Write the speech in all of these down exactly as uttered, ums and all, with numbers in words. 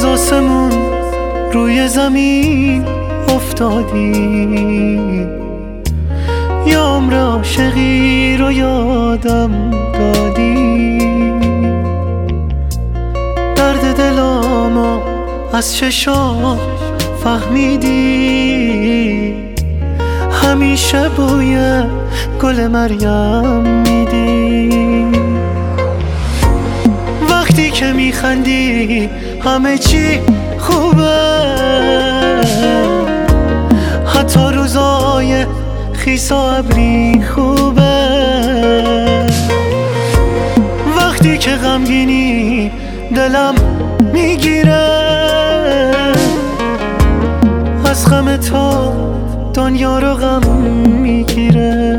از آسمون روی زمین افتادی، یه عمر عاشقی رو یادم دادی. درد دلامو از چشام فهمیدی، همیشه بوی گل مریم میدی. وقتی که میخندی همه چی خوبه، حتی روزای خیس و ابری خوبه. وقتی که غمگینی دلم میگیره، از غم تو دنیا رو غم میگیره.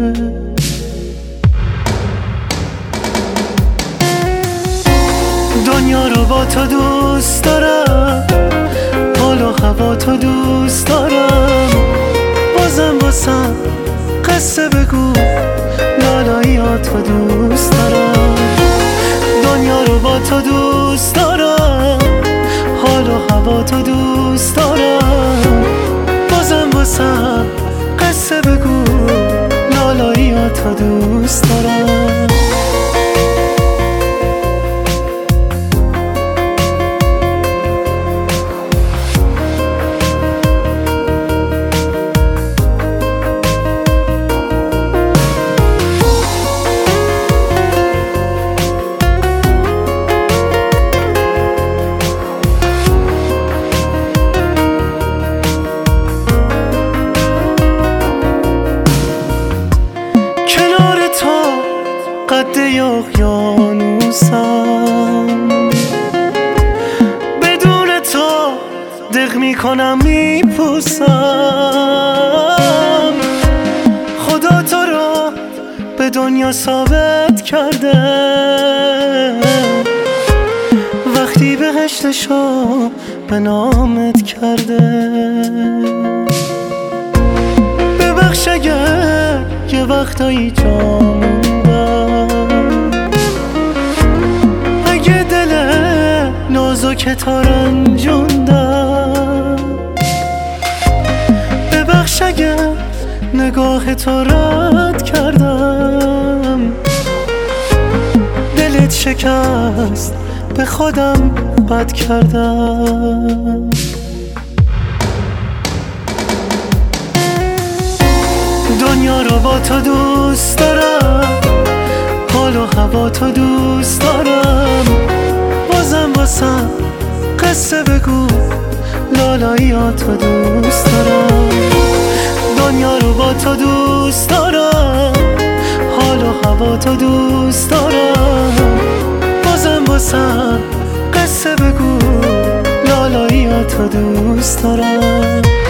دنیا رو با تو دوست دارم، حال و هوا تو دوست دارم. بازم باسم قصه بگو، لالایی ها تو دوست دارم. دنیا رو با تو دوست دارم، حال و هوا تو دوست دارم. بازم باسم قصه بگو، لالایی ها تو دوست دارم. قد اقیانوسم، بدون تو دق میکنم میپوسم. خدا تو رو به دنیا ثابت کرده، وقتی بهشتشو به نامت کرده. ببخش اگر یه وقتایی جامون، اگه دل نازک تا رنجوندم. ببخش اگه نگاه تو رد کردم، دلت شکست به خودم بد کردم. دنیا رو با تو دوست دارم، حال و هوا تو دوست دارم. بازم باسم قصه بگو، لالایی ها تو دوست دارم. دنیا رو با تو دوست دارم، حال و هوا تو دوست دارم. بازم باسم قصه بگو، لالایی ها تو دوست دارم.